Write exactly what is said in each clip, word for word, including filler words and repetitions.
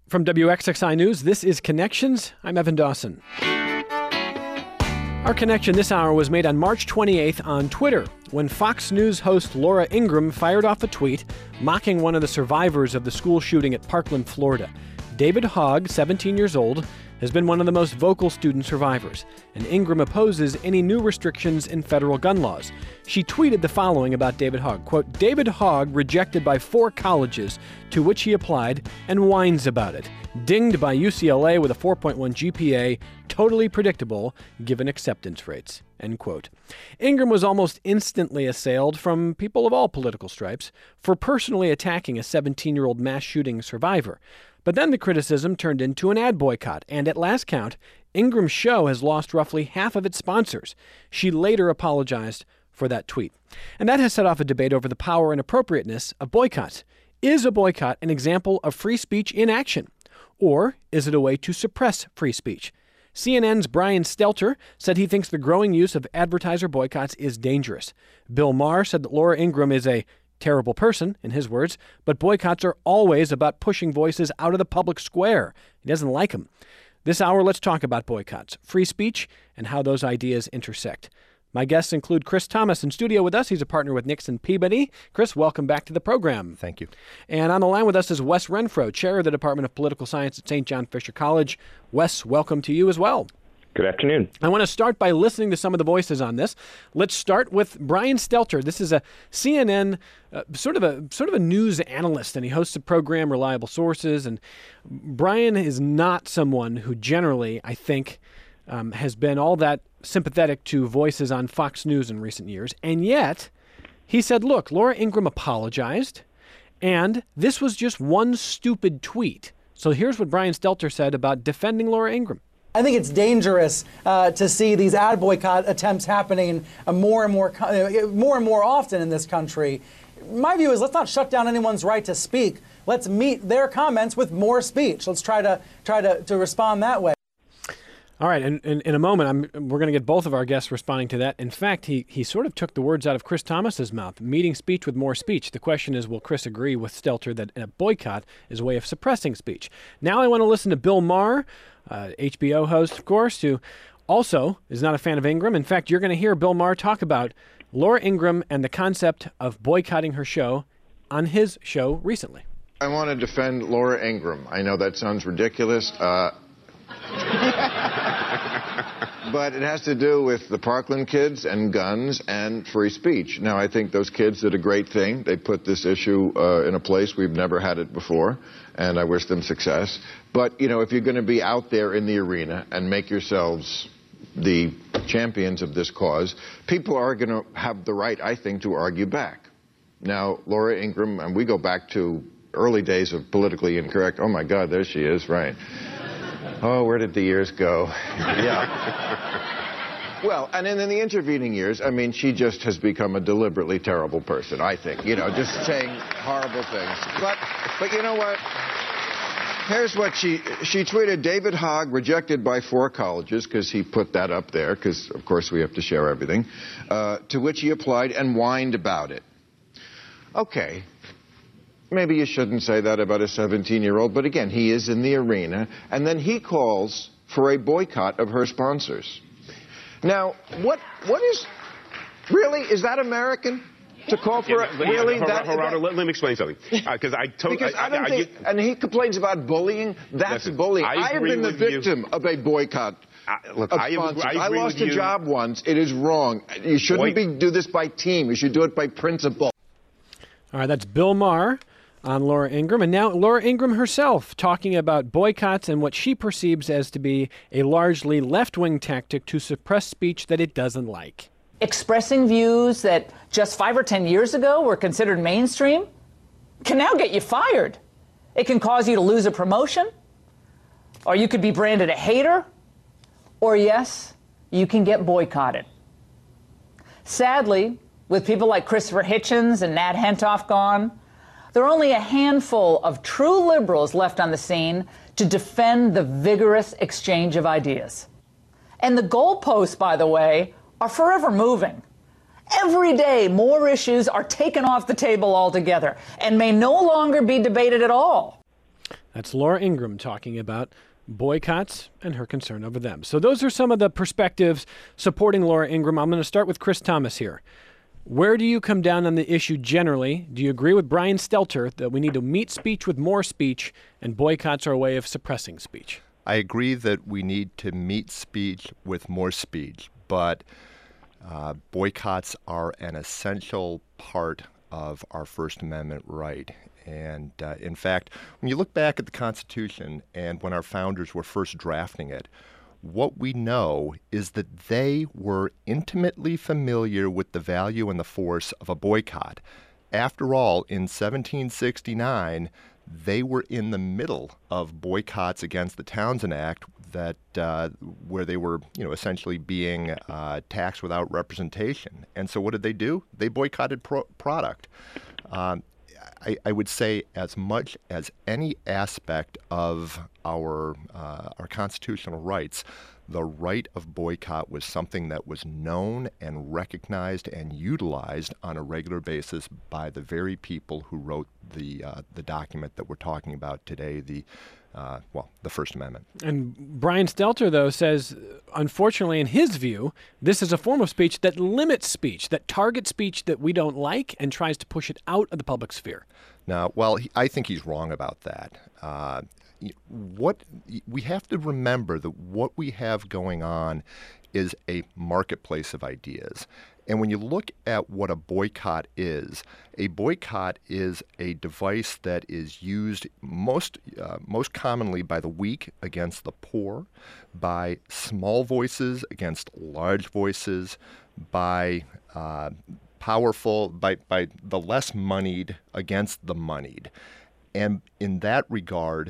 From W X X I News, this is Connections. I'm Evan Dawson. Our connection this hour was made on March twenty-eighth on Twitter when Fox News host Laura Ingraham fired off a tweet mocking one of the survivors of the school shooting at Parkland, Florida. David Hogg, seventeen years old, has been one of the most vocal student survivors, and Ingraham opposes any new restrictions in federal gun laws. She tweeted the following about David Hogg, quote, "David Hogg rejected by four colleges to which he applied and whines about it. Dinged by U C L A with a four point one G P A, totally predictable given acceptance rates," end quote. Ingraham was almost instantly assailed from people of all political stripes for personally attacking a seventeen-year-old mass shooting survivor. But then the criticism turned into an ad boycott, and at last count, Ingraham's show has lost roughly half of its sponsors. She later apologized for that tweet. And that has set off a debate over the power and appropriateness of boycotts. Is a boycott an example of free speech in action? Or is it a way to suppress free speech? C N N's Brian Stelter said he thinks the growing use of advertiser boycotts is dangerous. Bill Maher said that Laura Ingraham is a terrible person, in his words, but boycotts are always about pushing voices out of the public square. He doesn't like them. This hour, let's talk about boycotts, free speech, and how those ideas intersect. My guests include Chris Thomas in studio with us. He's a partner with Nixon Peabody. Chris, welcome back to the program. Thank you. And on the line with us is Wes Renfro, chair of the Department of Political Science at Saint John Fisher College. Wes, welcome to you as well. Good afternoon. I want to start by listening to some of the voices on this. Let's start with Brian Stelter. This is a C N N uh, sort of a sort of a news analyst, and he hosts the program Reliable Sources. And Brian is not someone who generally, I think, um, has been all that sympathetic to voices on Fox News in recent years. And yet, he said, look, Laura Ingraham apologized, and this was just one stupid tweet. So here's what Brian Stelter said about defending Laura Ingraham. I think it's dangerous uh, to see these ad boycott attempts happening uh, more and more, uh, more and more often in this country. My view is let's not shut down anyone's right to speak. Let's meet their comments with more speech. Let's try to try to, to respond that way. All right, and, and in a moment, I'm, we're going to get both of our guests responding to that. In fact, he, he sort of took the words out of Chris Thomas's mouth, meeting speech with more speech. The question is, will Chris agree with Stelter that a boycott is a way of suppressing speech? Now I want to listen to Bill Maher, uh, H B O host, of course, who also is not a fan of Ingraham. In fact, you're going to hear Bill Maher talk about Laura Ingraham and the concept of boycotting her show on his show recently. I want to defend Laura Ingraham. I know that sounds ridiculous. Uh... But it has to do with the Parkland kids and guns and free speech. Now, I think those kids did a great thing. They put this issue uh, in a place we've never had it before, and I wish them success. But, you know, if you're going to be out there in the arena and make yourselves the champions of this cause, people are going to have the right, I think, to argue back. Now, Laura Ingraham, and we go back to early days of politically incorrect. Oh, my God, there she is, right. Oh, where did the years go? Yeah. Well, and then in the intervening years, I mean, she just has become a deliberately terrible person, I think. You know, just saying horrible things. But, but you know what? Here's what she, she tweeted, David Hogg rejected by four colleges, because he put that up there, because, of course, we have to share everything, uh, to which he applied and whined about it. Okay. Maybe you shouldn't say that about a seventeen-year-old, but again, he is in the arena, and then he calls for a boycott of her sponsors. Now, what what is, really, is that American? To call for yeah, a, really? Yeah, that, Gerardo, that, let, let me explain something. Because uh, I totally... Because I, I don't I, think, I, and he complains about bullying, that's listen, bullying. I, I have been the victim you. of a boycott. I, look, of I, sponsors. I, I lost a you. job once. It is wrong. You shouldn't be, do this by team. You should do it by principle. All right, that's Bill Maher on Laura Ingraham. And now Laura Ingraham herself talking about boycotts and what she perceives as to be a largely left-wing tactic to suppress speech that it doesn't like. Expressing views that just five or ten years ago were considered mainstream can now get you fired. It can cause you to lose a promotion, or you could be branded a hater, or yes, you can get boycotted. Sadly, with people like Christopher Hitchens and Nat Hentoff gone, there are only a handful of true liberals left on the scene to defend the vigorous exchange of ideas. And the goalposts, by the way, are forever moving. Every day, more issues are taken off the table altogether and may no longer be debated at all. That's Laura Ingraham talking about boycotts and her concern over them. So those are some of the perspectives supporting Laura Ingraham. I'm going to start with Chris Thomas here. Where do you come down on the issue generally? Do you agree with Brian Stelter that we need to meet speech with more speech and boycotts are a way of suppressing speech? I agree that we need to meet speech with more speech, but uh, boycotts are an essential part of our First Amendment right. And uh, in fact, when you look back at the Constitution and when our founders were first drafting it, what we know is that they were intimately familiar with the value and the force of a boycott. After all, in seventeen sixty-nine, they were in the middle of boycotts against the Townshend Act that uh, where they were, you know, essentially being uh, taxed without representation. And so what did they do? They boycotted pro- product. Um, I, I would say as much as any aspect of our uh, our constitutional rights, the right of boycott was something that was known and recognized and utilized on a regular basis by the very people who wrote the uh, the document that we're talking about today, the uh, well, the First Amendment. And Brian Stelter, though, says, unfortunately, in his view, this is a form of speech that limits speech, that targets speech that we don't like and tries to push it out of the public sphere. Now, well, he, I think he's wrong about that. Uh, what we have to remember that what we have going on is a marketplace of ideas. And when you look at what a boycott is, a boycott is a device that is used most uh, most commonly by the weak against the poor, by small voices against large voices, by uh, powerful, by, by the less moneyed against the moneyed. And in that regard,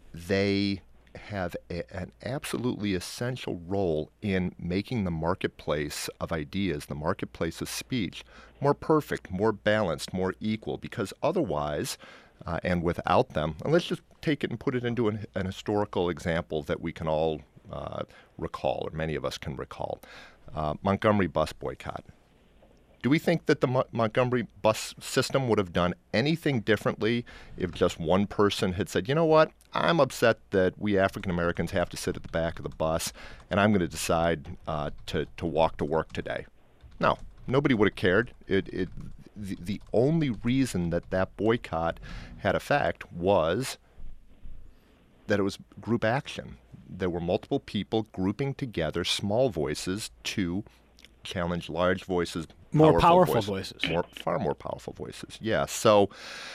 they have a, an absolutely essential role in making the marketplace of ideas, the marketplace of speech, more perfect, more balanced, more equal, because otherwise, uh, and without them, and let's just take it and put it into an, an historical example that we can all uh, recall, or many of us can recall. Uh, Montgomery bus boycott. Do we think that the Mo- Montgomery bus system would have done anything differently if just one person had said, you know what, I'm upset that we African Americans have to sit at the back of the bus, and I'm going to decide uh, to, to walk to work today? No, nobody would have cared. It, it, the, the only reason that that boycott had effect was that it was group action. There were multiple people grouping together small voices to challenge large voices, more powerful, powerful voices, voices. more far more powerful voices. Yeah. So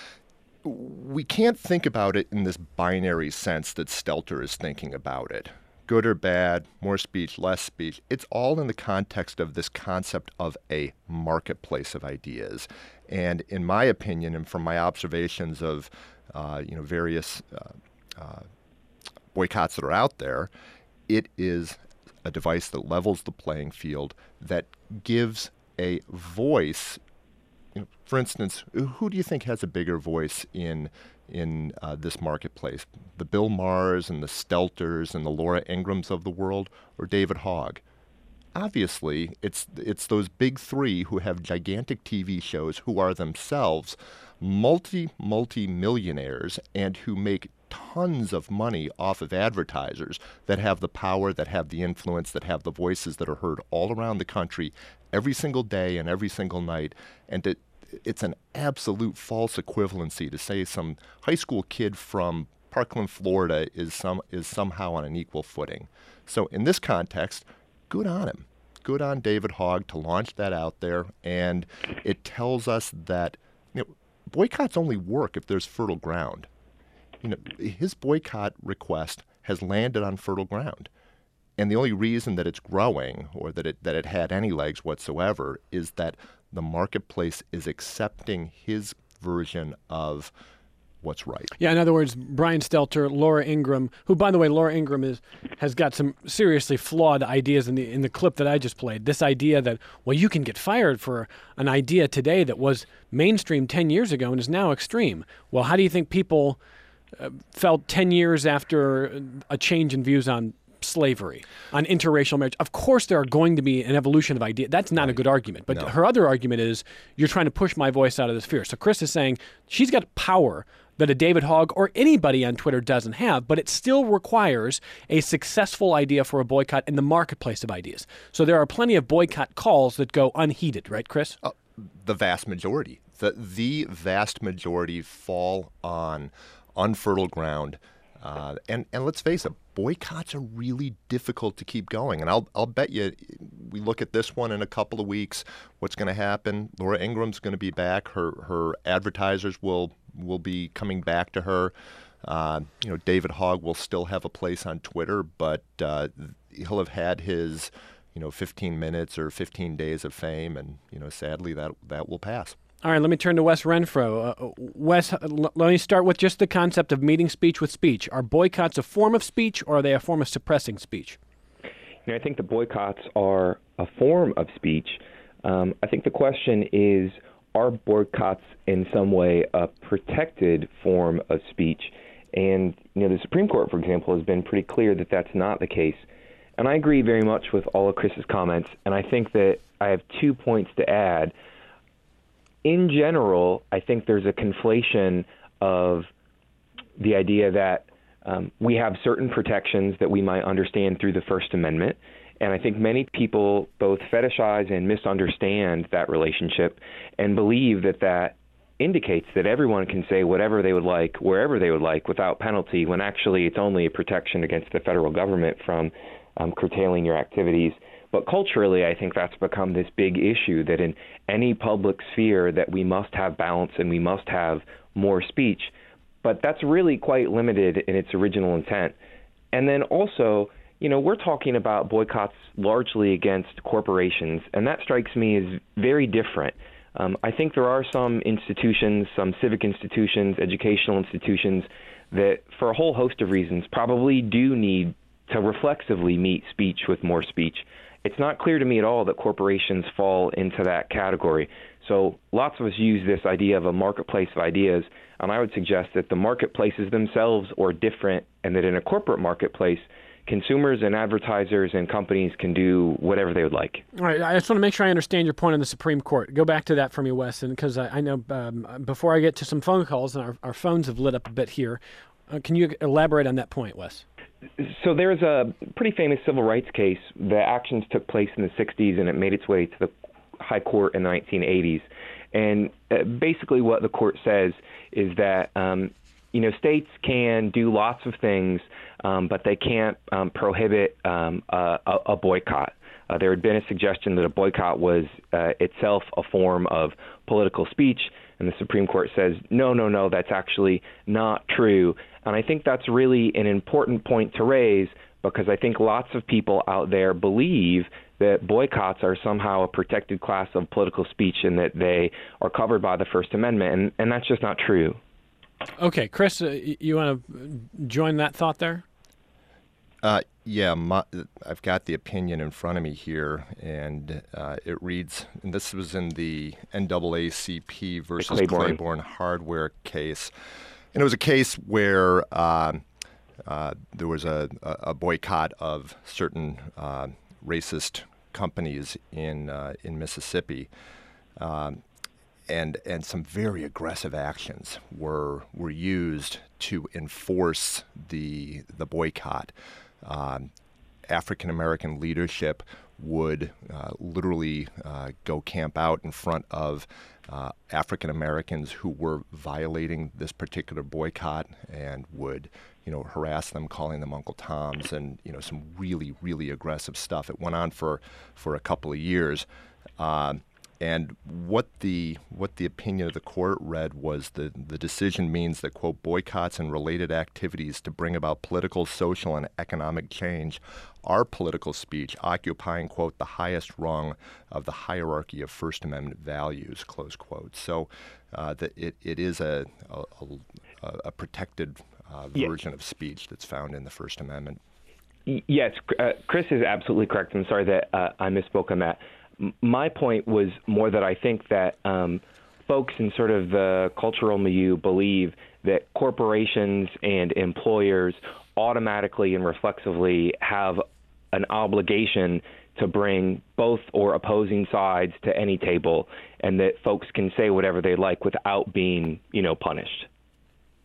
we can't think about it in this binary sense that Stelter is thinking about it. Good or bad, more speech, less speech. It's all in the context of this concept of a marketplace of ideas. And in my opinion, and from my observations of uh, you know various uh, uh, boycotts that are out there, it is a device that levels the playing field, that gives a voice. You know, for instance, who do you think has a bigger voice in in uh, this marketplace? The Bill Maher's and the Stelters and the Laura Ingrahams of the world, or David Hogg? Obviously, it's it's those big three who have gigantic T V shows, who are themselves multi, multi-millionaires and who make tons of money off of advertisers, that have the power, that have the influence, that have the voices that are heard all around the country every single day and every single night. And it, it's an absolute false equivalency to say some high school kid from Parkland, Florida is some is somehow on an equal footing. So in this context, good on him. Good on David Hogg to launch that out there. And it tells us that, you know, boycotts only work if there's fertile ground. You know, his boycott request has landed on fertile ground. And the only reason that it's growing, or that it that it had any legs whatsoever, is that the marketplace is accepting his version of what's right. Yeah, in other words, Brian Stelter, Laura Ingraham, who, by the way, Laura Ingraham is has got some seriously flawed ideas in the in the clip that I just played. This idea that, well, you can get fired for an idea today that was mainstream ten years ago and is now extreme. Well, how do you think people uh, felt ten years after a change in views on slavery, on interracial marriage? Of course there are going to be an evolution of ideas. That's not right. a good argument. But no. her other argument is, you're trying to push my voice out of the sphere. So Chris is saying she's got power that a David Hogg or anybody on Twitter doesn't have, but it still requires a successful idea for a boycott in the marketplace of ideas. So there are plenty of boycott calls that go unheeded, right, Chris? Uh, the vast majority. The, the vast majority fall on unfertile ground. Uh, and, and let's face it, boycotts are really difficult to keep going. And I'll I'll bet you we look at this one in a couple of weeks, what's going to happen? Laura Ingraham's going to be back. Her her advertisers will will be coming back to her. Uh, you know, David Hogg will still have a place on Twitter, but uh, he'll have had his, you know, fifteen minutes or fifteen days of fame, and you know, sadly that that will pass. All right, let me turn to Wes Renfro. Uh, Wes, l- let me start with just the concept of meeting speech with speech. Are boycotts a form of speech, or are they a form of suppressing speech? You know, I think the boycotts are a form of speech. Um, I think the question is, are boycotts in some way a protected form of speech? And, you know, the Supreme Court, for example, has been pretty clear that that's not the case. And I agree very much with all of Chris's comments, and I think that I have two points to add. In general, I think there's a conflation of the idea that um, we have certain protections that we might understand through the First Amendment. And I think many people both fetishize and misunderstand that relationship and believe that that indicates that everyone can say whatever they would like, wherever they would like, without penalty, when actually it's only a protection against the federal government from um, curtailing your activities. But culturally, I think that's become this big issue that in any public sphere that we must have balance and we must have more speech. But that's really quite limited in its original intent. And then also, you know, we're talking about boycotts largely against corporations, and that strikes me as very different. Um, I think there are some institutions, some civic institutions, educational institutions, that for a whole host of reasons probably do need to reflexively meet speech with more speech. It's not clear to me at all that corporations fall into that category. So lots of us use this idea of a marketplace of ideas, and I would suggest that the marketplaces themselves are different, and that in a corporate marketplace, consumers and advertisers and companies can do whatever they would like. All right, I just want to make sure I understand your point on the Supreme Court. Go back to that for me, Wes, because I, I know um, before I get to some phone calls, and our, our phones have lit up a bit here, uh, can you elaborate on that point, Wes? So there's a pretty famous civil rights case. The actions took place in the sixties, and it made its way to the High Court in the nineteen eighties. And uh, basically what the court says is that, um, you know, states can do lots of things, um, but they can't um, prohibit um, a, a boycott. Uh, there had been a suggestion that a boycott was uh, itself a form of political speech, and the Supreme Court says, no, no, no, that's actually not true. And I think that's really an important point to raise, because I think lots of people out there believe that boycotts are somehow a protected class of political speech and that they are covered by the First Amendment, and, and that's just not true. Okay, Chris, uh, you want to join that thought there? Uh, yeah, my, I've got the opinion in front of me here, and uh, it reads, and this was in the N double A C P versus Claiborne. Claiborne hardware case. And it was a case where uh, uh, there was a, a boycott of certain uh, racist companies in uh, in Mississippi, um, and and some very aggressive actions were were used to enforce the the boycott. Um, African American leadership would uh, literally uh, go camp out in front of uh, African Americans who were violating this particular boycott, and would, you know, harass them, calling them Uncle Toms, and you know, some really, really aggressive stuff. It went on for for a couple of years. Um, And what the what the opinion of the court read was the the decision means that, quote, boycotts and related activities to bring about political, social, and economic change are political speech, occupying, quote, the highest rung of the hierarchy of First Amendment values, close quote. So uh, that it, it is a a, a, a protected uh, version yeah. of speech that's found in the First Amendment. Yes, uh, Chris is absolutely correct. I'm sorry that uh, I misspoke on that. My point was more that I think that um, folks in sort of the cultural milieu believe that corporations and employers automatically and reflexively have an obligation to bring both or opposing sides to any table, and that folks can say whatever they like without being, you know, punished.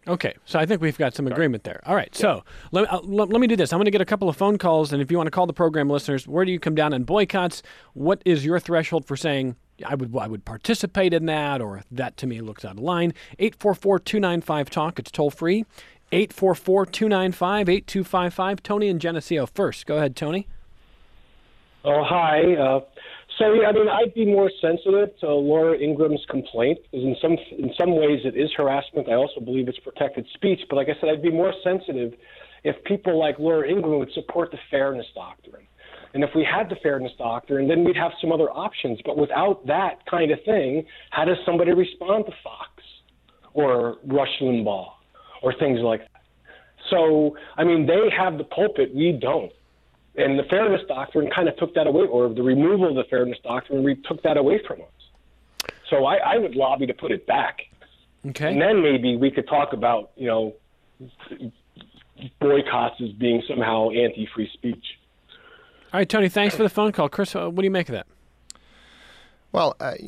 Okay, so I think we've got some agreement there. All right, so let, uh, let, let me do this. I'm going to get a couple of phone calls, and if you want to call the program, listeners, where do you come down on boycotts? What is your threshold for saying I would I would participate in that, or that to me looks out of line? eight four four, two nine five, talk. It's toll free. eight four four, two nine five, eight two five five. Tony and Geneseo first. Go ahead, Tony. Oh, hi. Uh, so, yeah, I mean, I'd be more sensitive to Laura Ingram's complaint, because in some in some ways it is harassment. I also believe it's protected speech. But like I said, I'd be more sensitive if people like Laura Ingram would support the fairness doctrine. And if we had the fairness doctrine, then we'd have some other options. But without that kind of thing, how does somebody respond to Fox or Rush Limbaugh or things like that? So, I mean, they have the pulpit. We don't. And the fairness doctrine kind of took that away, or the removal of the fairness doctrine we took that away from us. So I, I would lobby to put it back. Okay. And then maybe we could talk about, you know, boycotts as being somehow anti-free speech. All right, Tony, thanks for the phone call. Chris, uh, what do you make of that? Well, I,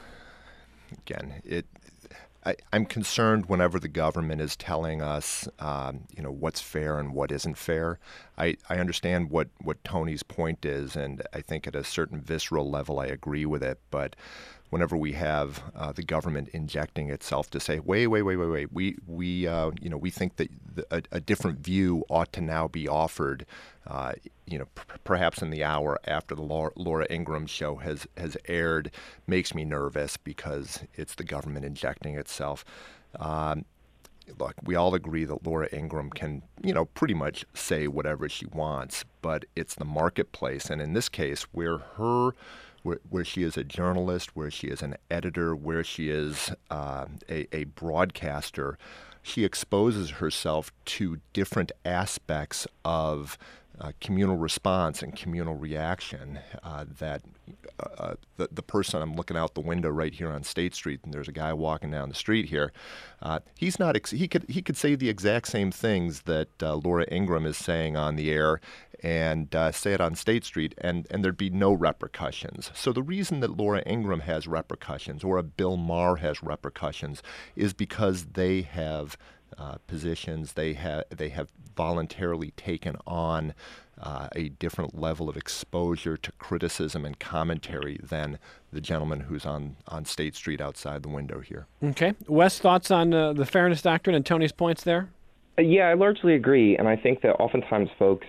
again, it. I, I'm concerned whenever the government is telling us, um, you know, what's fair and what isn't fair. I, I understand what, what Tony's point is, and I think at a certain visceral level I agree with it. But whenever we have uh, the government injecting itself to say, wait, wait, wait, wait, wait, we we uh, you know we think that the, a, a different view ought to now be offered, uh, you know, p- perhaps in the hour after the Laura, Laura Ingraham show has has aired, makes me nervous because it's the government injecting itself. Um, Look, we all agree that Laura Ingraham can, you know, pretty much say whatever she wants, but it's the marketplace, and in this case, where her, where, where she is a journalist, where she is an editor, where she is uh, a, a broadcaster, she exposes herself to different aspects of uh, communal response and communal reaction uh, that uh, the, the person, I'm looking out the window right here on State Street, and there's a guy walking down the street here. Uh, he's not. Ex- he could he could say the exact same things that uh, Laura Ingraham is saying on the air, and uh, say it on State Street, and, and there'd be no repercussions. So the reason that Laura Ingraham has repercussions, or a Bill Maher has repercussions, is because they have uh, positions. They have they have voluntarily taken on Uh, a different level of exposure to criticism and commentary than the gentleman who's on, on State Street outside the window here. Okay. Wes, thoughts on uh, the fairness doctrine and Tony's points there? Uh, yeah, I largely agree. And I think that oftentimes folks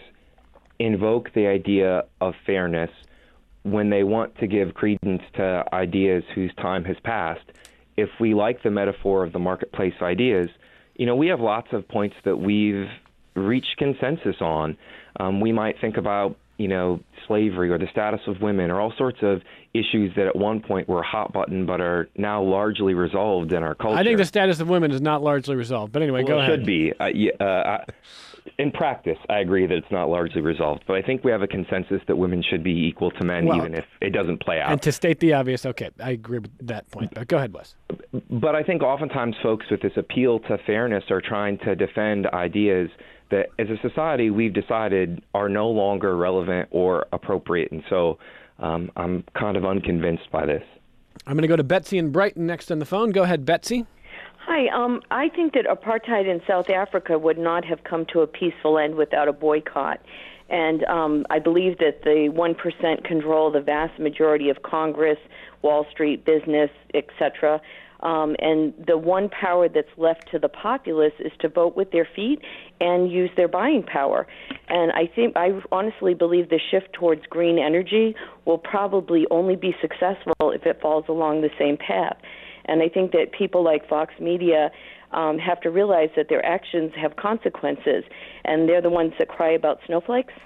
invoke the idea of fairness when they want to give credence to ideas whose time has passed. If we like the metaphor of the marketplace ideas, you know, we have lots of points that we've reached consensus on. Um, we might think about, you know, slavery or the status of women or all sorts of issues that at one point were hot button but are now largely resolved in our culture. I think the status of women is not largely resolved. But anyway, well, go it ahead. It should be. Uh, yeah, uh, in practice, I agree that it's not largely resolved. But I think we have a consensus that women should be equal to men, well, even if it doesn't play out. And to state the obvious, okay, I agree with that point. But go ahead, Wes. But I think oftentimes folks with this appeal to fairness are trying to defend ideas that as a society we've decided are no longer relevant or appropriate. And so um, I'm kind of unconvinced by this. I'm going to go to Betsy in Brighton next on the phone. Go ahead, Betsy. Hi. Um, I think that apartheid in South Africa would not have come to a peaceful end without a boycott. And um, I believe that the one percent control the vast majority of Congress, Wall Street, business, et cetera. Um, and the one power that's left to the populace is to vote with their feet and use their buying power. And I think, I honestly believe the shift towards green energy will probably only be successful if it falls along the same path. And I think that people like Fox Media um, have to realize that their actions have consequences, and they're the ones that cry about snowflakes.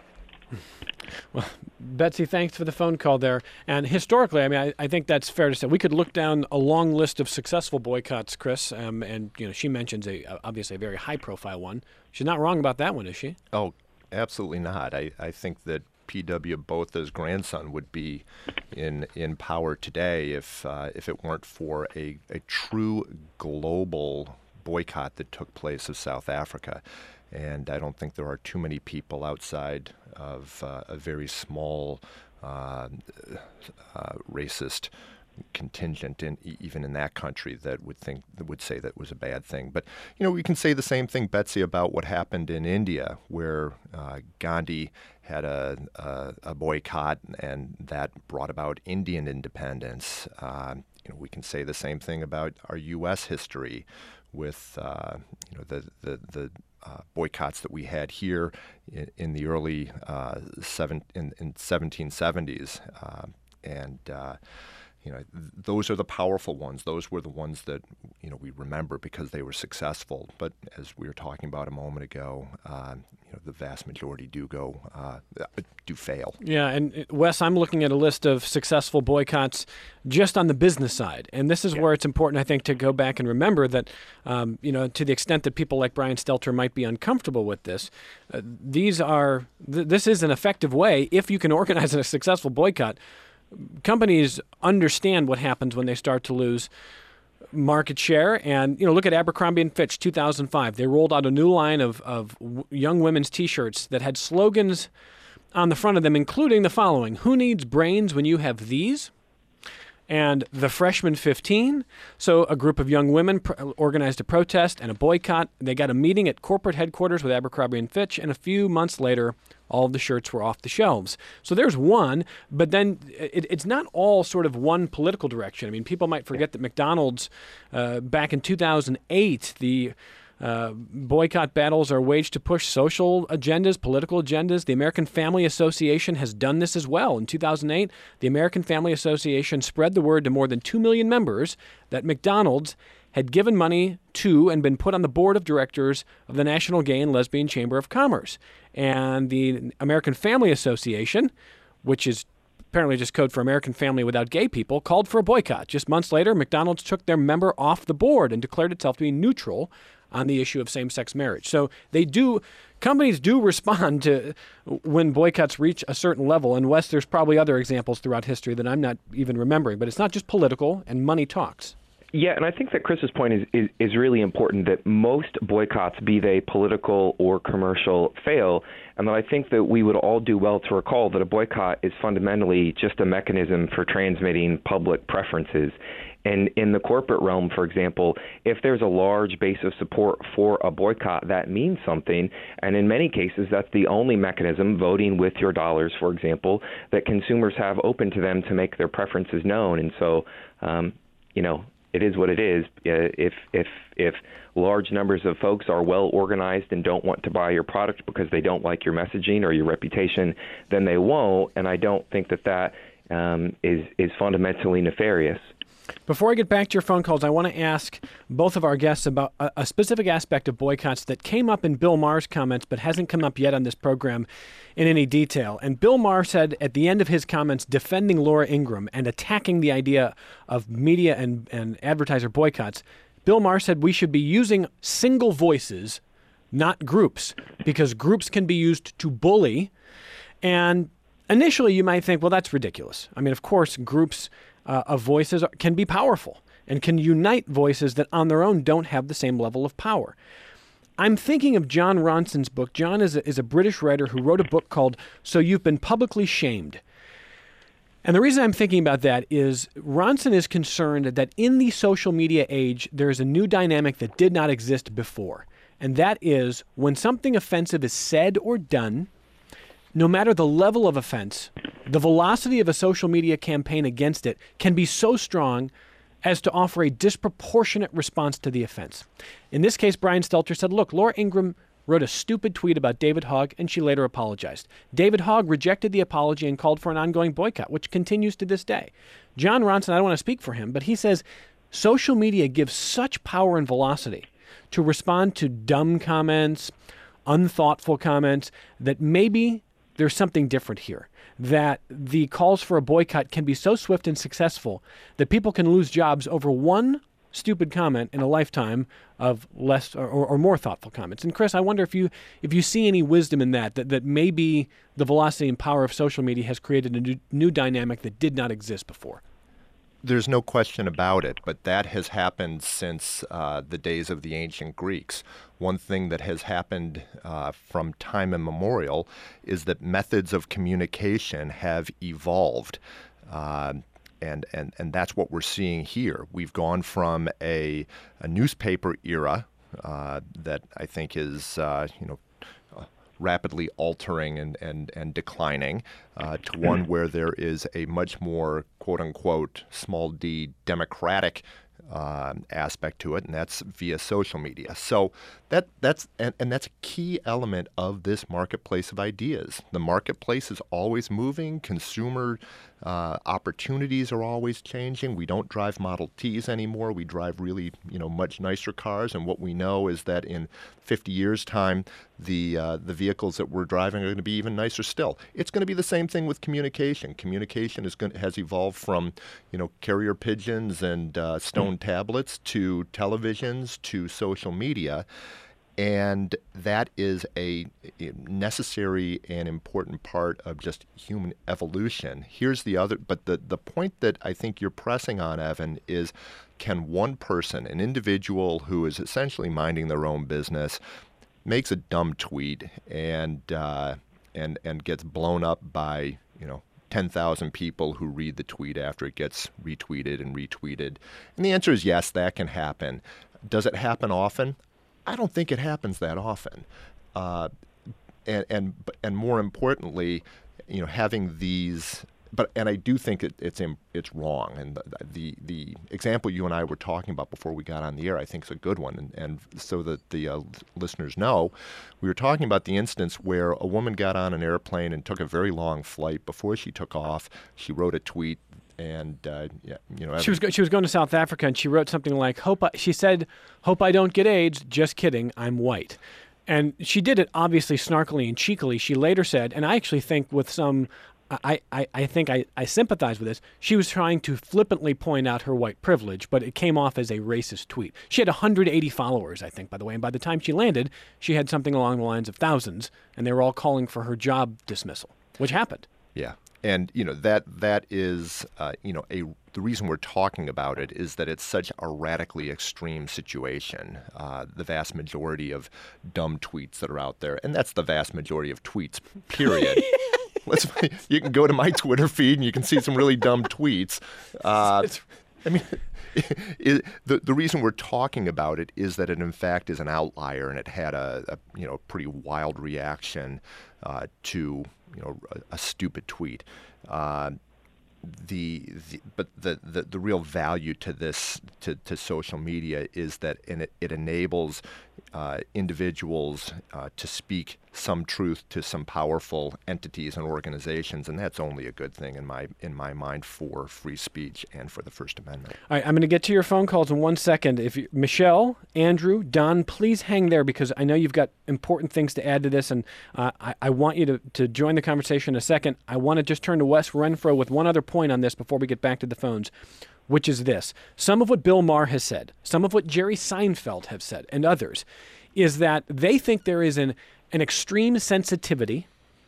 Well, Betsy, thanks for the phone call there. And historically, I mean, I, I think that's fair to say. We could look down a long list of successful boycotts, Chris, um, and you know, she mentions a obviously a very high-profile one. She's not wrong about that one, is she? Oh, absolutely not. I, I think that P W Botha's grandson would be in in power today if uh, if it weren't for a, a true global boycott that took place of South Africa. And I don't think there are too many people outside of uh, a very small uh, uh, racist contingent in even in that country that would think that would say that was a bad thing. But you know, we can say the same thing, Betsy, about what happened in India, where uh, Gandhi had a, a, a boycott, and that brought about Indian independence. Uh, you know, we can say the same thing about our U S history, with uh, you know the the the uh, boycotts that we had here in, in the early uh, seven in, in seventeen seventies, uh, and uh, you know th- those are the powerful ones. Those were the ones that you know we remember because they were successful. But as we were talking about a moment ago, uh, you know the vast majority do go uh, do fail. Yeah, and Wes, I'm looking at a list of successful boycotts just on the business side, and this is yeah. where it's important, I think, to go back and remember that, um, you know, to the extent that people like Brian Stelter might be uncomfortable with this, uh, these are th- this is an effective way if you can organize a successful boycott. Companies understand what happens when they start to lose market share, and you know, look at Abercrombie and Fitch, two thousand five. They rolled out a new line of of w- young women's T-shirts that had slogans on the front of them, including the following: "Who needs brains when you have these?" and "The Freshman fifteen." So a group of young women pr- organized a protest and a boycott. They got a meeting at corporate headquarters with Abercrombie and Fitch, and a few months later, all of the shirts were off the shelves. So there's one, but then it, it's not all sort of one political direction. I mean, people might forget that McDonald's, uh, back in two thousand eight, the uh, boycott battles are waged to push social agendas, political agendas. The American Family Association has done this as well. In two thousand eight, the American Family Association spread the word to more than two million members that McDonald's had given money to and been put on the board of directors of the National Gay and Lesbian Chamber of Commerce. And the American Family Association, which is apparently just code for American Family Without Gay People, called for a boycott. Just months later, McDonald's took their member off the board and declared itself to be neutral on the issue of same-sex marriage. So they do, companies do respond to when boycotts reach a certain level. And Wes, there's probably other examples throughout history that I'm not even remembering, but it's not just political, and money talks. Yeah, and I think that Chris's point is, is, is really important, that most boycotts, be they political or commercial, fail, and that I think that we would all do well to recall that a boycott is fundamentally just a mechanism for transmitting public preferences. And in the corporate realm, for example, if there's a large base of support for a boycott, that means something. And in many cases, that's the only mechanism, voting with your dollars, for example, that consumers have open to them to make their preferences known. And so, um, you know, it is what it is. Uh, if if if large numbers of folks are well organized and don't want to buy your product because they don't like your messaging or your reputation, then they won't. And I don't think that that um, is is fundamentally nefarious. Before I get back to your phone calls, I want to ask both of our guests about a, a specific aspect of boycotts that came up in Bill Maher's comments but hasn't come up yet on this program in any detail. And Bill Maher said at the end of his comments defending Laura Ingraham and attacking the idea of media and, and advertiser boycotts, Bill Maher said we should be using single voices, not groups, because groups can be used to bully. And initially you might think, well, that's ridiculous. I mean, of course, groups Uh, of voices can be powerful and can unite voices that on their own don't have the same level of power. I'm thinking of John Ronson's book. John is a, is a British writer who wrote a book called So You've Been Publicly Shamed. And the reason I'm thinking about that is Ronson is concerned that in the social media age, there is a new dynamic that did not exist before. And that is when something offensive is said or done, no matter the level of offense, the velocity of a social media campaign against it can be so strong as to offer a disproportionate response to the offense. In this case, Brian Stelter said, look, Laura Ingraham wrote a stupid tweet about David Hogg, and she later apologized. David Hogg rejected the apology and called for an ongoing boycott, which continues to this day. John Ronson, I don't want to speak for him, but he says social media gives such power and velocity to respond to dumb comments, unthoughtful comments, that maybe there's something different here, that the calls for a boycott can be so swift and successful that people can lose jobs over one stupid comment in a lifetime of less or, or more thoughtful comments. And Chris, I wonder if you if you see any wisdom in that, that, that maybe the velocity and power of social media has created a new, new dynamic that did not exist before. There's no question about it, but that has happened since uh, the days of the ancient Greeks. One thing that has happened uh, from time immemorial is that methods of communication have evolved. Uh, and, and, and that's what we're seeing here. We've gone from a, a newspaper era uh, that I think is, uh, you know, rapidly altering and, and, and declining uh, to one where there is a much more, quote unquote, small d, democratic uh, aspect to it, and that's via social media. So that that's and, and that's a key element of this marketplace of ideas. The marketplace is always moving. Consumer uh, opportunities are always changing. We don't drive Model Ts anymore. We drive really, you know, much nicer cars. And what we know is that in fifty years' time, the uh, the vehicles that we're driving are going to be even nicer still. It's going to be the same thing with communication. Communication is going has evolved from, you know, carrier pigeons and uh, stone tablets to televisions to social media. And that is a necessary and important part of just human evolution. Here's the other, but the, the point that I think you're pressing on, Evan, is can one person, an individual who is essentially minding their own business, makes a dumb tweet and uh, and and gets blown up by, you know, ten thousand people who read the tweet after it gets retweeted and retweeted? And the answer is yes, that can happen. Does it happen often? I don't think it happens that often, uh, and and and more importantly, you know, having these. But and I do think it, it's it's wrong. And the, the the example you and I were talking about before we got on the air, I think, is a good one. And, and so that the uh, listeners know, we were talking about the instance where a woman got on an airplane and took a very long flight. Before she took off, she wrote a tweet. And uh, yeah, you know, she was go- she was going to South Africa, and she wrote something like, "Hope I," she said, "Hope I don't get AIDS. Just kidding. I'm white." And she did it obviously snarkily and cheekily. She later said, and I actually think with some, I I, I think I, I sympathize with this. She was trying to flippantly point out her white privilege, but it came off as a racist tweet. She had one hundred eighty followers, I think, by the way. And by the time she landed, she had something along the lines of thousands, and they were all calling for her job dismissal, which happened. Yeah. And, you know, that that is, uh, you know, a the reason we're talking about it is that it's such a radically extreme situation. Uh, the vast majority of dumb tweets that are out there, and that's the vast majority of tweets, period. Let's, you can go to my Twitter feed and you can see some really dumb tweets. Uh, I mean, it, the the reason we're talking about it is that it, in fact, is an outlier, and it had a, a you know pretty wild reaction uh, to. You know, a, a stupid tweet. Uh, the, the but the, the the real value to this to, to social media is that in it, it enables uh, individuals uh, to speak some truth to some powerful entities and organizations, and that's only a good thing in my in my mind for free speech and for the First Amendment. All right, I'm going to get to your phone calls in one second. If you, Michelle, Andrew, Don, please hang there because I know you've got important things to add to this, and uh, I, I want you to, to join the conversation in a second. I want to just turn to Wes Renfro with one other point on this before we get back to the phones, which is this. Some of what Bill Maher has said, some of what Jerry Seinfeld have said, and others, is that they think there is an an extreme sensitivity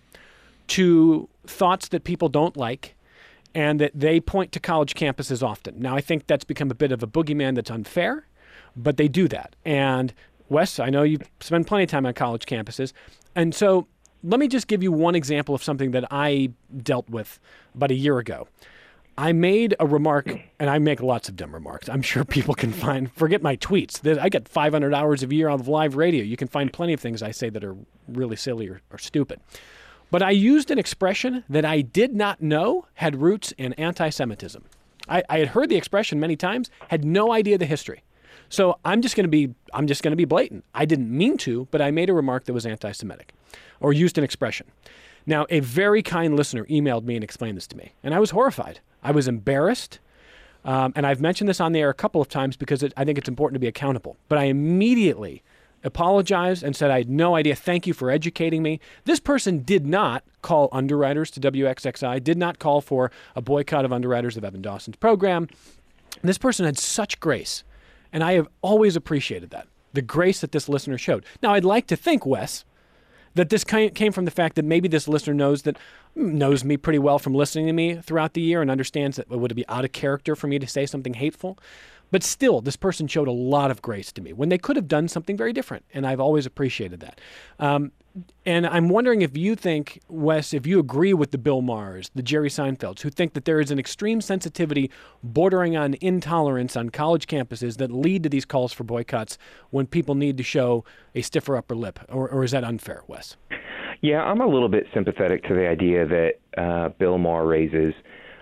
to thoughts that people don't like, and that they point to college campuses often. Now, I think that's become a bit of a boogeyman that's unfair, but they do that. And Wes, I know you spend plenty of time on college campuses, and so let me just give you one example of something that I dealt with about a year ago. I made a remark, and I make lots of dumb remarks. I'm sure people can find, forget my tweets. I get five hundred hours a year on live radio. You can find plenty of things I say that are really silly or, or stupid. But I used an expression that I did not know had roots in anti-Semitism. I, I had heard the expression many times, had no idea the history. So I'm just going to be, I'm just going to be blatant. I didn't mean to, but I made a remark that was anti-Semitic, or used an expression. Now, a very kind listener emailed me and explained this to me, and I was horrified. I was embarrassed, um, and I've mentioned this on the air a couple of times because it, I think it's important to be accountable. But I immediately apologized and said I had no idea. Thank you for educating me. This person did not call underwriters to W X X I, did not call for a boycott of underwriters of Evan Dawson's program. And this person had such grace, and I have always appreciated that, the grace that this listener showed. Now, I'd like to think, Wes, that this came from the fact that maybe this listener knows that knows me pretty well from listening to me throughout the year and understands that it would be out of character for me to say something hateful. But still, this person showed a lot of grace to me when they could have done something very different, and I've always appreciated that. Um, and I'm wondering if you think, Wes, if you agree with the Bill Maher's, the Jerry Seinfelds, who think that there is an extreme sensitivity bordering on intolerance on college campuses that lead to these calls for boycotts when people need to show a stiffer upper lip, or, or is that unfair, Wes? Yeah, I'm a little bit sympathetic to the idea that uh, Bill Maher raises.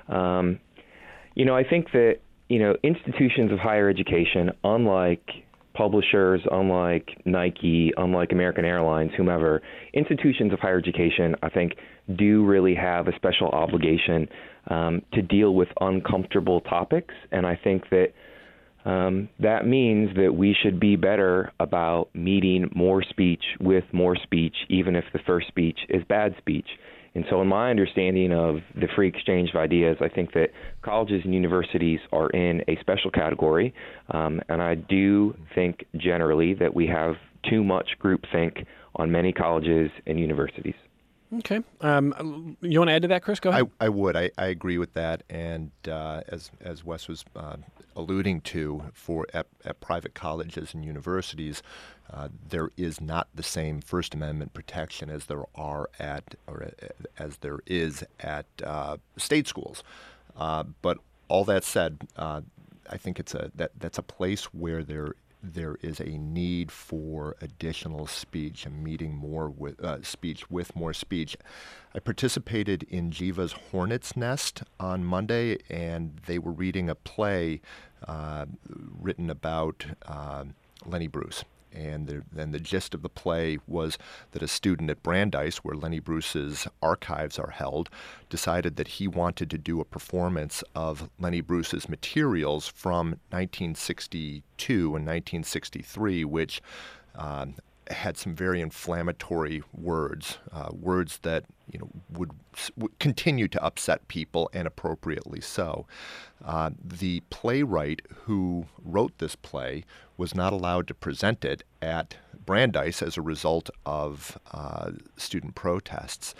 Um, you know, I think that, you know, institutions of higher education, unlike publishers, unlike Nike, unlike American Airlines, whomever, institutions of higher education, I think, do really have a special obligation um, to deal with uncomfortable topics. And I think that um, that means that we should be better about meeting more speech with more speech, even if the first speech is bad speech. And so in my understanding of the free exchange of ideas, I think that colleges and universities are in a special category. Um, and I do think generally that we have too much groupthink on many colleges and universities. Okay. Um, you want to add to that, Chris? Go ahead. I, I would. I, I agree with that. And uh, as as Wes was uh, alluding to, for at, at private colleges and universities, uh, there is not the same First Amendment protection as there are at or as there is at uh, state schools. Uh, but all that said, uh, I think it's a that that's a place where there. there is a need for additional speech and meeting more with uh, speech with more speech. I participated in Jiva's Hornet's Nest on Monday, and they were reading a play uh, written about uh, Lenny Bruce. And the, and the gist of the play was that a student at Brandeis, where Lenny Bruce's archives are held, decided that he wanted to do a performance of Lenny Bruce's materials from nineteen sixty-two and nineteen sixty-three, which uh, had some very inflammatory words, uh, words that you know would, would continue to upset people, and appropriately so. Uh, the playwright who wrote this play was not allowed to present it at Brandeis as a result of uh, student protests.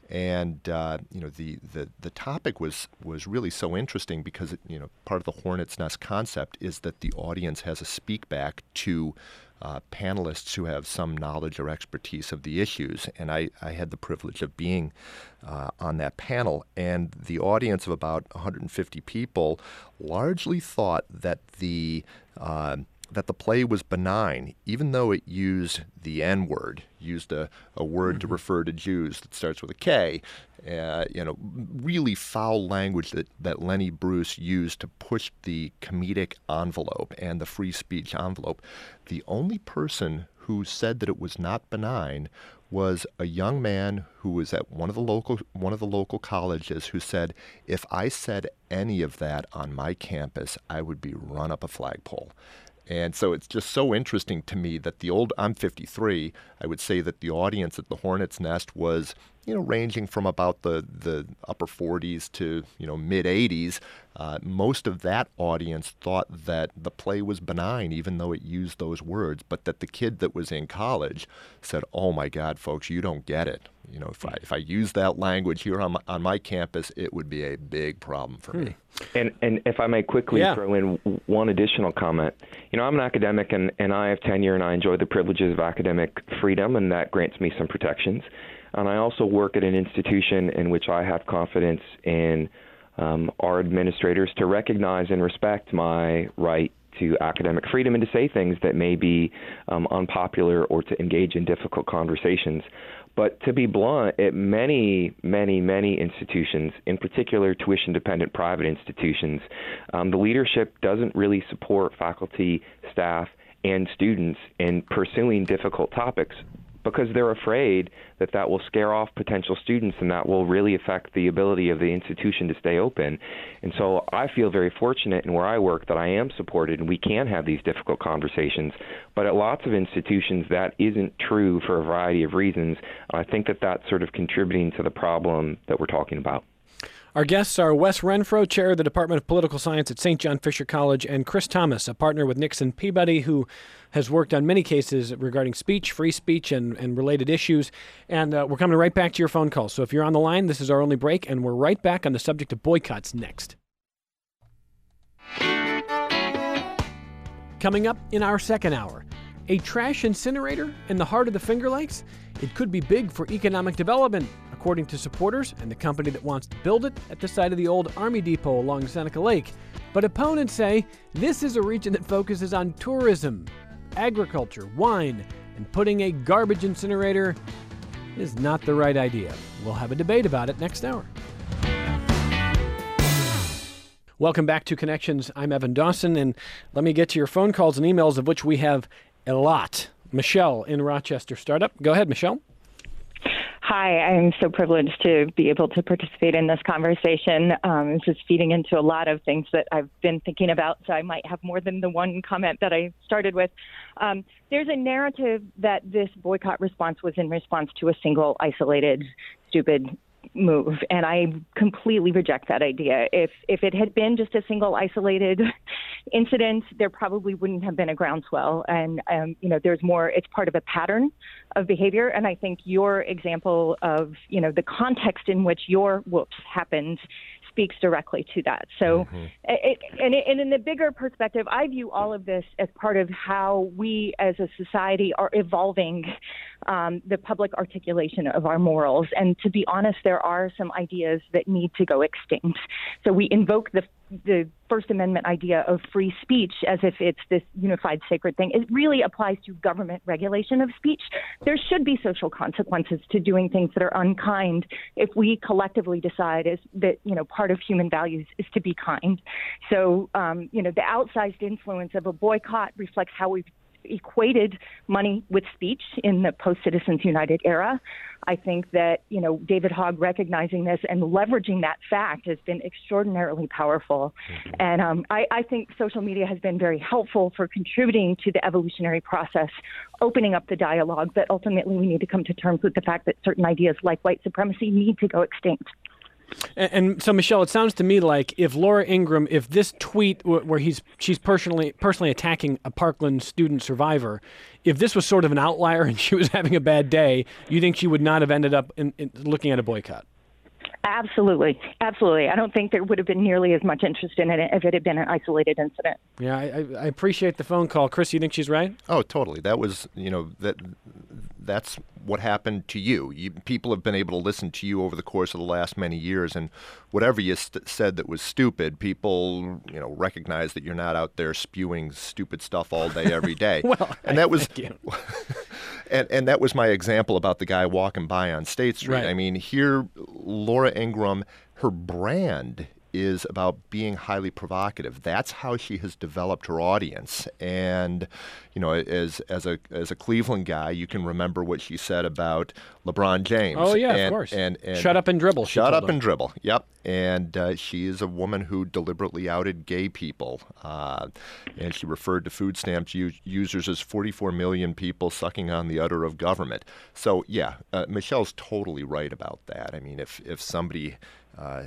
And uh, you know the, the, the topic was, was really so interesting because it, you know part of the Hornet's Nest concept is that the audience has a speak back to uh, panelists who have some knowledge or expertise of the issues. And I, I had the privilege of being uh, on that panel, and the audience of about one hundred fifty people largely thought that the uh, that the play was benign, even though it used the N-word, used a, a word mm-hmm. to refer to Jews that starts with a K, uh, you know, really foul language that, that Lenny Bruce used to push the comedic envelope and the free speech envelope. The only person who said that it was not benign was a young man who was at one of the local one of the local colleges who said, if I said any of that on my campus, I would be run up a flagpole. And so it's just so interesting to me that the old, I'm fifty-three, I would say that the audience at the Hornet's Nest was, you know, ranging from about the, the upper forties to, you know, mid eighties. Uh, most of that audience thought that the play was benign, even though it used those words, but that the kid that was in college said, oh my God, folks, you don't get it. You know, if I if I use that language here on my, on my campus, it would be a big problem for hmm. me. And and if I may quickly yeah. throw in one additional comment. You know, I'm an academic, and, and I have tenure, and I enjoy the privileges of academic freedom, and that grants me some protections. And I also work at an institution in which I have confidence in um, our administrators to recognize and respect my right to academic freedom and to say things that may be um, unpopular or to engage in difficult conversations. But to be blunt, at many, many, many institutions, in particular tuition-dependent private institutions, um, the leadership doesn't really support faculty, staff, and students in pursuing difficult topics because they're afraid that that will scare off potential students and that will really affect the ability of the institution to stay open. And so I feel very fortunate in where I work that I am supported and we can have these difficult conversations. But at lots of institutions, that isn't true for a variety of reasons. I think that that's sort of contributing to the problem that we're talking about. Our guests are Wes Renfro, chair of the Department of Political Science at Saint John Fisher College, and Chris Thomas, a partner with Nixon Peabody, who has worked on many cases regarding speech, free speech, and, and related issues. And uh, we're coming right back to your phone calls. So if you're on the line, this is our only break, and we're right back on the subject of boycotts next. Coming up in our second hour, a trash incinerator in the heart of the Finger Lakes? It could be big for economic development, according to supporters and the company that wants to build it at the site of the old Army Depot along Seneca Lake. But opponents say this is a region that focuses on tourism, agriculture, wine, and putting a garbage incinerator is not the right idea. We'll have a debate about it next hour. Welcome back to Connections. I'm Evan Dawson, and let me get to your phone calls and emails, of which we have a lot. Michelle in Rochester Startup. Go ahead, Michelle. Hi, I'm so privileged to be able to participate in this conversation. Um, this is feeding into a lot of things that I've been thinking about, so I might have more than the one comment that I started with. Um, there's a narrative that this boycott response was in response to a single, isolated, stupid move, and I completely reject that idea. If if it had been just a single isolated incident, there probably wouldn't have been a groundswell. And um, you know, there's more. It's part of a pattern of behavior, and I think your example of you know the context in which your whoops happened speaks directly to that. So, mm-hmm. it, and, it, and in the bigger perspective, I view all of this as part of how we as a society are evolving um, the public articulation of our morals. And to be honest, there are some ideas that need to go extinct. So we invoke the the First Amendment idea of free speech as if it's this unified sacred thing. It really applies to government regulation of speech. There should be social consequences to doing things that are unkind if we collectively decide is that, you know, part of human values is to be kind. So, um, you know, the outsized influence of a boycott reflects how we've equated money with speech in the post-Citizens United era. I think that, you know, David Hogg recognizing this and leveraging that fact has been extraordinarily powerful. Mm-hmm. And um, I, I think social media has been very helpful for contributing to the evolutionary process, opening up the dialogue, but ultimately we need to come to terms with the fact that certain ideas like white supremacy need to go extinct. And, and so, Michelle, it sounds to me like if Laura Ingraham, if this tweet w- where he's she's personally personally attacking a Parkland student survivor, if this was sort of an outlier and she was having a bad day, you think she would not have ended up in, in looking at a boycott? Absolutely. Absolutely. I don't think there would have been nearly as much interest in it if it had been an isolated incident. Yeah, I, I appreciate the phone call. Chris, you think she's right? Oh, totally. That was, you know, that that's what happened to you. you. People have been able to listen to you over the course of the last many years, and whatever you st- said that was stupid, people, you know, recognize that you're not out there spewing stupid stuff all day, every day. well, and that was, thank you. and and that was my example about the guy walking by on State Street. Right. I mean, here, Laura Ingraham, her brand is about being highly provocative. That's how she has developed her audience. And, you know, as as a as a Cleveland guy, you can remember what she said about LeBron James. Oh, yeah, and, of course. And, and shut up and dribble. Shut up him. and dribble. Yep. And uh, she is a woman who deliberately outed gay people. Uh, and she referred to food stamps u- users as forty-four million people sucking on the udder of government. So, yeah, uh, Michelle's totally right about that. I mean, if, if somebody uh,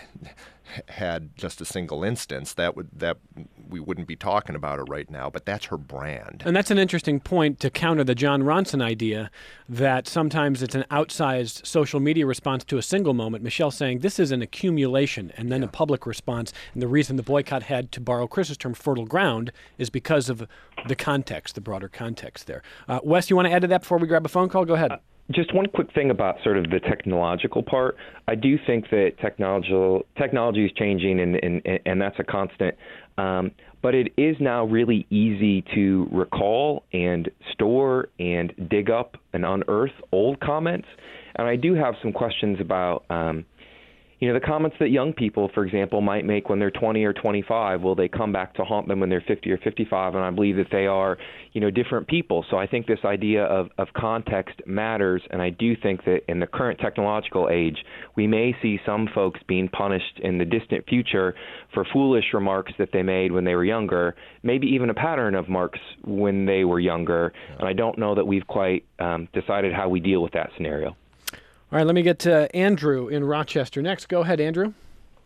had just a single instance, that would that we wouldn't be talking about it right now, but that's her brand. And that's an interesting point to counter the John Ronson idea that sometimes it's an outsized social media response to a single moment. Michelle saying this is an accumulation and then yeah. a public response, and the reason the boycott had, to borrow Chris's term, fertile ground is because of the context, the broader context there. Uh, Wes, you want to add to that before we grab a phone call? Go ahead. Uh, Just one quick thing about sort of the technological part. I do think that technology technology is changing, and, and, and that's a constant. Um, but it is now really easy to recall and store and dig up and unearth old comments. And I do have some questions about, um, you know, the comments that young people, for example, might make when they're twenty or twenty-five. Will they come back to haunt them when they're fifty or fifty-five? And I believe that they are, you know, different people. So I think this idea of, of context matters. And I do think that in the current technological age, we may see some folks being punished in the distant future for foolish remarks that they made when they were younger, maybe even a pattern of marks when they were younger. And I don't know that we've quite um, decided how we deal with that scenario. All right, let me get to Andrew in Rochester next. Go ahead, Andrew.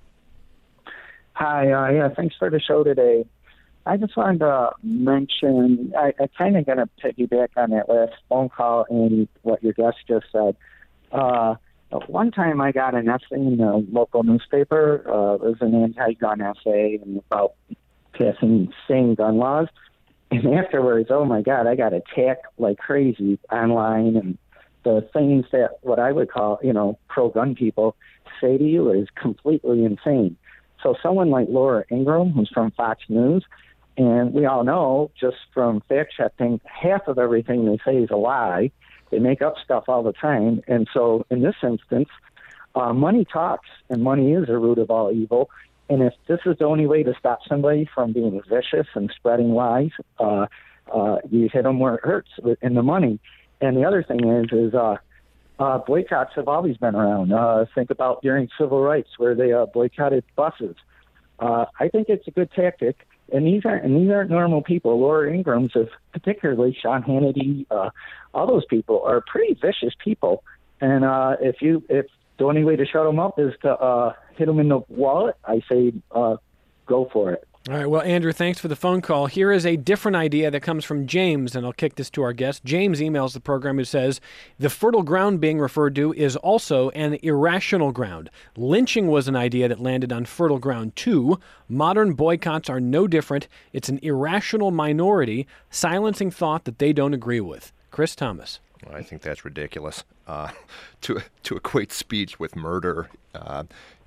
Hi, uh, yeah, thanks for the show today. I just wanted to mention, I, I kind of going to piggyback on that last phone call and what your guest just said. Uh, one time I got an essay in a local newspaper. Uh, it was an anti-gun essay and about passing sane gun laws. And afterwards, oh my God, I got attacked like crazy online, and the things that what I would call, you know, pro-gun people say to you is completely insane. So someone like Laura Ingraham, who's from Fox News, and we all know just from fact-checking, half of everything they say is a lie. They make up stuff all the time. And so in this instance, uh, money talks, and money is the root of all evil. And if this is the only way to stop somebody from being vicious and spreading lies, uh, uh, you hit them where it hurts in the money. And the other thing is, is uh, uh, boycotts have always been around. Uh, think about during civil rights where they uh, boycotted buses. Uh, I think it's a good tactic. And these aren't and these aren't normal people. Laura Ingraham's, of particularly Sean Hannity, uh, all those people are pretty vicious people. And uh, if you if the only way to shut them up is to uh, hit them in the wallet, I say uh, go for it. All right. Well, Andrew, thanks for the phone call. Here is a different idea that comes from James, and I'll kick this to our guest. James emails the program who says, the fertile ground being referred to is also an irrational ground. Lynching was an idea that landed on fertile ground, too. Modern boycotts are no different. It's an irrational minority silencing thought that they don't agree with. Chris Thomas. I think that's ridiculous. Uh, to to equate speech with murder uh,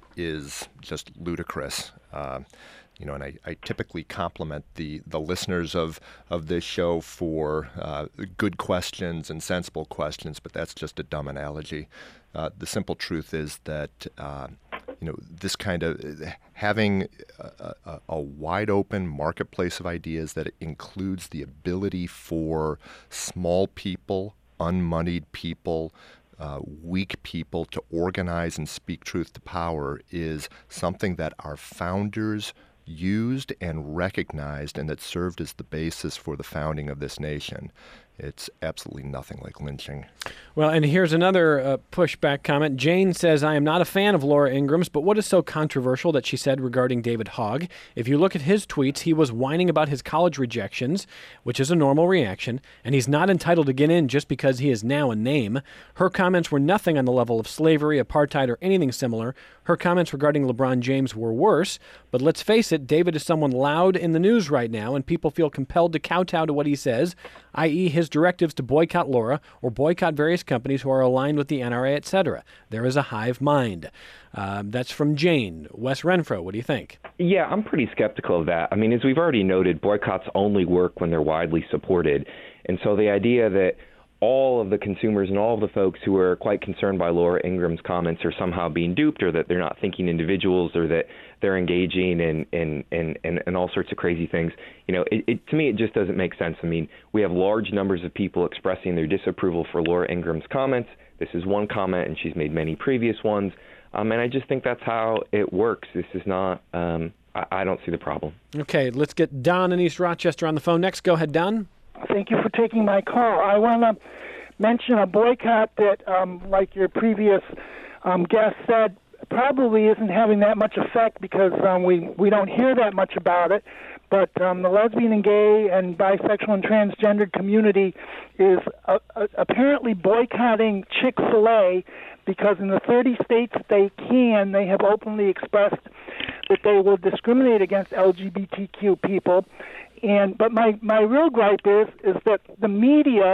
is just ludicrous. Uh, You know, and I, I typically compliment the, the listeners of, of this show for uh, good questions and sensible questions, but that's just a dumb analogy. Uh, the simple truth is that, uh, you know, this kind of having a, a, a wide open marketplace of ideas that includes the ability for small people, unmoneyed people, uh, weak people to organize and speak truth to power is something that our founders used and recognized, and that served as the basis for the founding of this nation. It's absolutely nothing like lynching. Well, and here's another uh, pushback comment. Jane says, I am not a fan of Laura Ingraham's, but what is so controversial that she said regarding David Hogg? If you look at his tweets, he was whining about his college rejections, which is a normal reaction, and he's not entitled to get in just because he is now a name. Her comments were nothing on the level of slavery, apartheid, or anything similar. Her comments regarding LeBron James were worse, but let's face it, David is someone loud in the news right now, and people feel compelled to kowtow to what he says, that is his directives to boycott Laura or boycott various companies who are aligned with the N R A, et cetera. There is a hive mind. Um, that's from Jane. Wes Renfro, what do you think? Yeah, I'm pretty skeptical of that. I mean, as we've already noted, boycotts only work when they're widely supported. And so the idea that all of the consumers and all of the folks who are quite concerned by Laura Ingraham's comments are somehow being duped, or that they're not thinking individuals, or that they're engaging in in, in, in, in all sorts of crazy things. You know, it, it, to me, it just doesn't make sense. I mean, we have large numbers of people expressing their disapproval for Laura Ingraham's comments. This is one comment, and she's made many previous ones. Um, and I just think that's how it works. This is not, um, I, I don't see the problem. Okay, let's get Don in East Rochester on the phone next. Go ahead, Don. Thank you for taking my call. I want to mention a boycott that, um, like your previous um, guest said, probably isn't having that much effect because um, we, we don't hear that much about it. But um, the lesbian and gay and bisexual and transgendered community is uh, uh, apparently boycotting Chick-fil-A because in the thirty states that they can, they have openly expressed that they will discriminate against L G B T Q people. And but my, my real gripe is is that the media,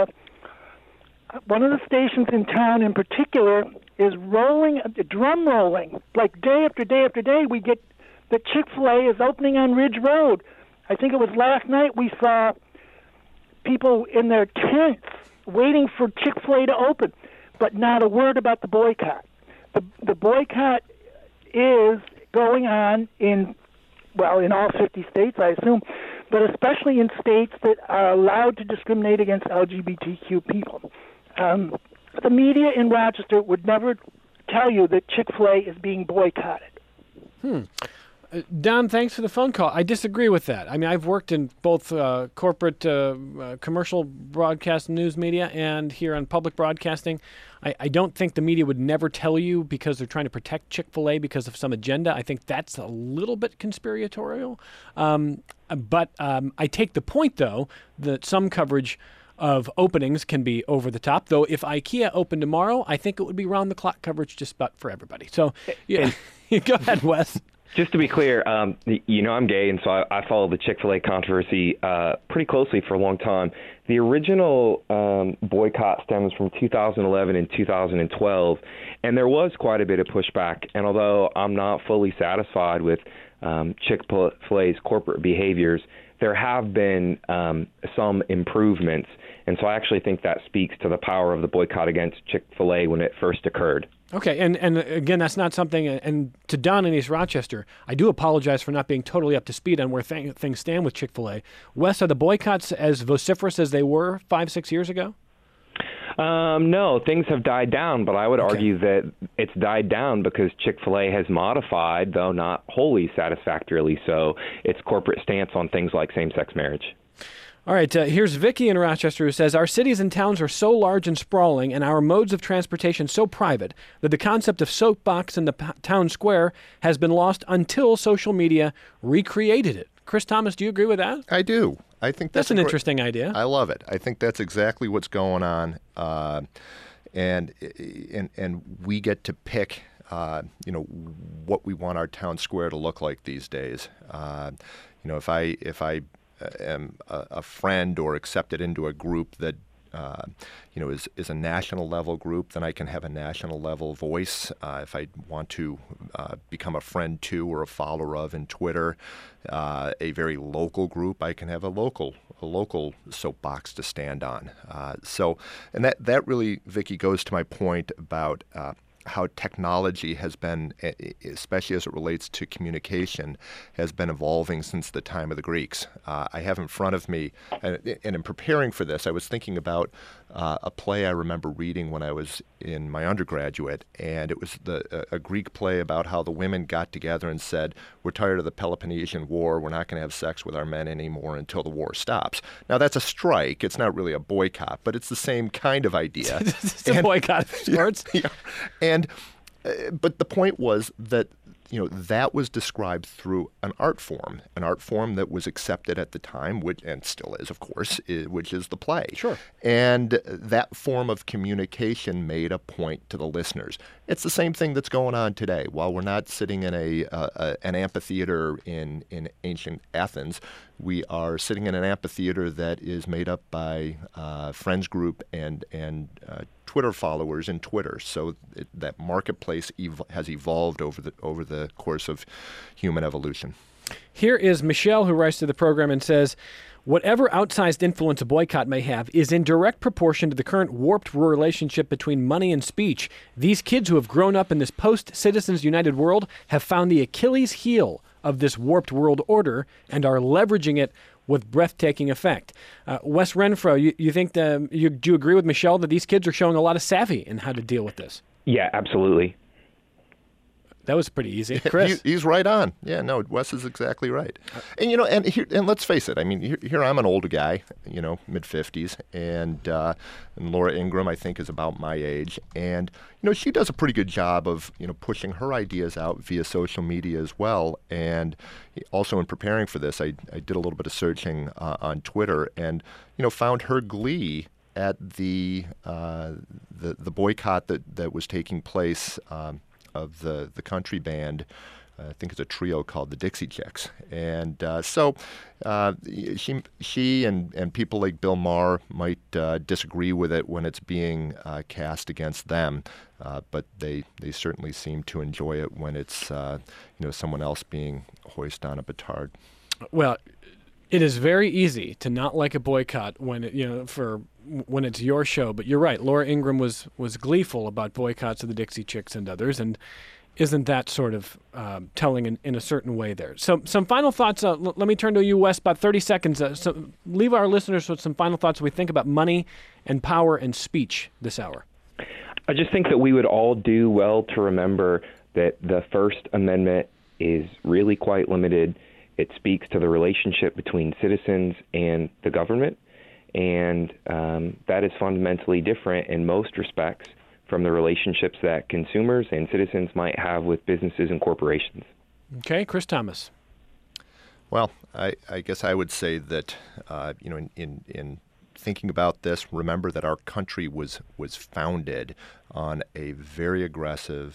one of the stations in town in particular, is rolling, drum rolling, like day after day after day. We get that Chick-fil-A is opening on Ridge Road. I think it was last night we saw people in their tents waiting for Chick-fil-A to open, but not a word about the boycott. The the boycott is going on in, well, in all fifty states, I assume, but especially in states that are allowed to discriminate against L G B T Q people. Um, the media in Rochester would never tell you that Chick-fil-A is being boycotted. Hmm. Uh, Don, thanks for the phone call. I disagree with that. I mean, I've worked in both uh, corporate uh, uh, commercial broadcast news media and here on public broadcasting. I, I don't think the media would never tell you because they're trying to protect Chick-fil-A because of some agenda. I think that's a little bit conspiratorial. Um, but um, I take the point, though, that some coverage of openings can be over the top. Though if IKEA opened tomorrow, I think it would be round-the-clock coverage just about for everybody. So, yeah, go ahead, Wes. Just to be clear, um, you know I'm gay, and so I, I follow the Chick-fil-A controversy uh, pretty closely for a long time. The original um, boycott stems from two thousand eleven and two thousand twelve, and there was quite a bit of pushback. And although I'm not fully satisfied with um, Chick-fil-A's corporate behaviors, there have been um, some improvements. And so I actually think that speaks to the power of the boycott against Chick-fil-A when it first occurred. Okay, and, and again, that's not something, and to Don in East Rochester, I do apologize for not being totally up to speed on where th- things stand with Chick-fil-A. Wes, are the boycotts as vociferous as they were five, six years ago? Um, no, things have died down, but I would Okay. argue that it's died down because Chick-fil-A has modified, though not wholly satisfactorily so, its corporate stance on things like same-sex marriage. All right, uh, here's Vicky in Rochester who says, our cities and towns are so large and sprawling and our modes of transportation so private that the concept of soapbox in the p- town square has been lost until social media recreated it. Chris Thomas, do you agree with that? I do. I think that's, That's an a gr- interesting idea. I love it. I think that's exactly what's going on, uh, and and and we get to pick, uh, you know, what we want our town square to look like these days. Uh, you know, if I if I am a, a friend or accepted into a group that uh, you know is is a national level group, then I can have a national level voice. Uh, if I want to uh, become a friend to or a follower of in Twitter, uh, a very local group, I can have a local a local soapbox to stand on. Uh, so, and that that really, Vicky, goes to my point about Uh, how technology has been, especially as it relates to communication, has been evolving since the time of the Greeks. Uh, I have in front of me, and, and in preparing for this, I was thinking about uh, a play I remember reading when I was in my undergraduate, and it was the, a, a Greek play about how the women got together and said, we're tired of the Peloponnesian War, we're not going to have sex with our men anymore until the war stops. Now that's a strike, it's not really a boycott, but it's the same kind of idea. It's a boycott of sports. Yeah, yeah. And And, uh, but the point was that, you know, that was described through an art form, an art form that was accepted at the time, which, and still is, of course, is, which is the play. Sure. And that form of communication made a point to the listeners. It's the same thing that's going on today. While we're not sitting in a, uh, a an amphitheater in, in ancient Athens, we are sitting in an amphitheater that is made up by uh, friends group and and uh, Twitter followers in Twitter. So it, that marketplace ev- has evolved over the over the course of human evolution. Here is Michelle, who writes to the program and says, whatever outsized influence a boycott may have is in direct proportion to the current warped relationship between money and speech. These kids who have grown up in this post-Citizens United world have found the Achilles heel of this warped world order and are leveraging it with breathtaking effect. Uh, Wes Renfro, you, you think the, you, do you agree with Michelle that these kids are showing a lot of savvy in how to deal with this? Yeah, absolutely. That was pretty easy. Chris? he, he's right on. Yeah, no, Wes is exactly right. And, you know, and here, and let's face it, I mean, here, here I'm an older guy, you know, mid-fifties, and, uh, and Laura Ingraham, I think, is about my age. And, you know, she does a pretty good job of, you know, pushing her ideas out via social media as well. And also in preparing for this, I, I did a little bit of searching uh, on Twitter and, you know, found her glee at the uh, the, the boycott that, that was taking place um, of the, the country band. uh, I think it's a trio called the Dixie Chicks. And uh, so uh, she she and, and people like Bill Maher might uh, disagree with it when it's being uh, cast against them, uh, but they, they certainly seem to enjoy it when it's uh, you know someone else being hoisted on a petard. Well, it is very easy to not like a boycott when it, you know for when it's your show. But you're right. Laura Ingraham was was gleeful about boycotts of the Dixie Chicks and others, and isn't that sort of um, telling in, in a certain way there? So, some final thoughts. Uh, l- let me turn to you, Wes. About thirty seconds. Uh, so leave our listeners with some final thoughts as we think about money and power and speech this hour. I just think that we would all do well to remember that the First Amendment is really quite limited. It speaks to the relationship between citizens and the government, and um, that is fundamentally different in most respects from the relationships that consumers and citizens might have with businesses and corporations. Okay, Chris Thomas. Well, I, I guess I would say that, uh, you know, in, in, in thinking about this, remember that our country was was founded on a very aggressive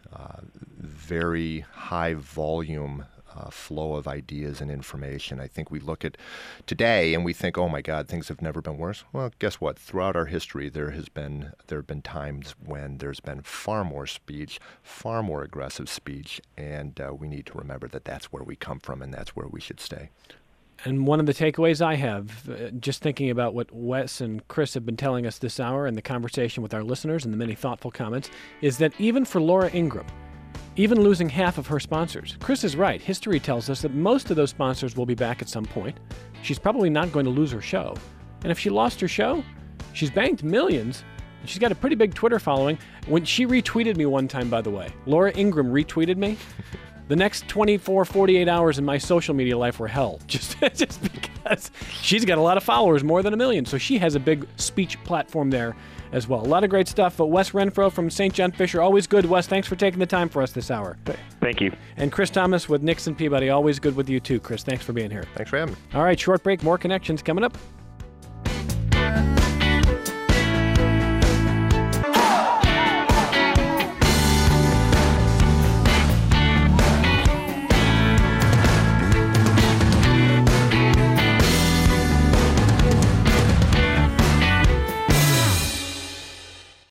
uh, very high volume uh, flow of ideas and information. I think we look at today and we think, oh my God, things have never been worse. Well, guess what? Throughout our history, there has been there have been times when there's been far more speech, far more aggressive speech, and uh, we need to remember that that's where we come from and that's where we should stay. And one of the takeaways I have, uh, just thinking about what Wes and Chris have been telling us this hour and the conversation with our listeners and the many thoughtful comments, is that even for Laura Ingraham, even losing half of her sponsors, Chris is right. History tells us that most of those sponsors will be back at some point. She's probably not going to lose her show. And if she lost her show, she's banked millions. And she's got a pretty big Twitter following. When she retweeted me one time, by the way, Laura Ingraham retweeted me. The next twenty-four, forty-eight hours in my social media life were hell, just, just because she's got a lot of followers, more than a million. So she has a big speech platform there as well. A lot of great stuff. But Wes Renfro from Saint John Fisher, always good. Wes, thanks for taking the time for us this hour. Thank you. And Chris Thomas with Nixon Peabody, always good with you too, Chris. Thanks for being here. Thanks for having me. All right, short break, more Connections coming up.